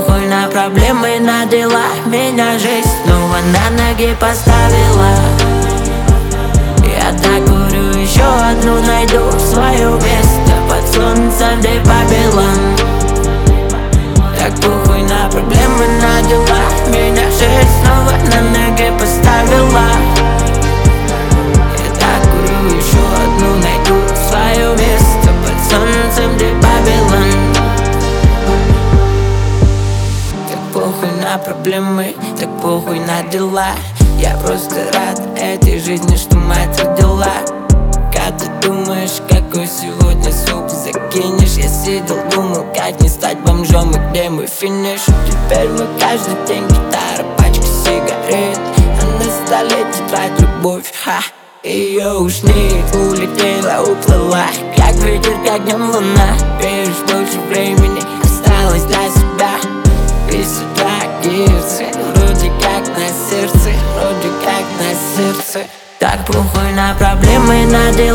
похуй на проблемы, на дела. Меня жизнь снова на ноги поставила. Я докурю еще одну, найду свое место под солнцем, где Babylon. Так похуй на проблемы, на дела. Меня жизнь снова на ноги поставила. Я докурю еще одну, найду свое место под солнцем, где Babylon. Так похуй на проблемы, так похуй на дела. Я просто рад этой жизни, что мать родила. Как ты думаешь, какой сегодня суп закинешь? Я сидел, думал, как не стать бомжом и где мой финиш. Теперь мы каждый день гитара, пачка сигарет, а на столе тетрадь любовь, ха. Ее уж нет, улетела, уплыла, как ветер, как днем луна. Веришь, больше времени осталось для себя. И сюда гирцы, вроде как на сердце, вроде как на сердце. Так похуй на проблемы, на дела.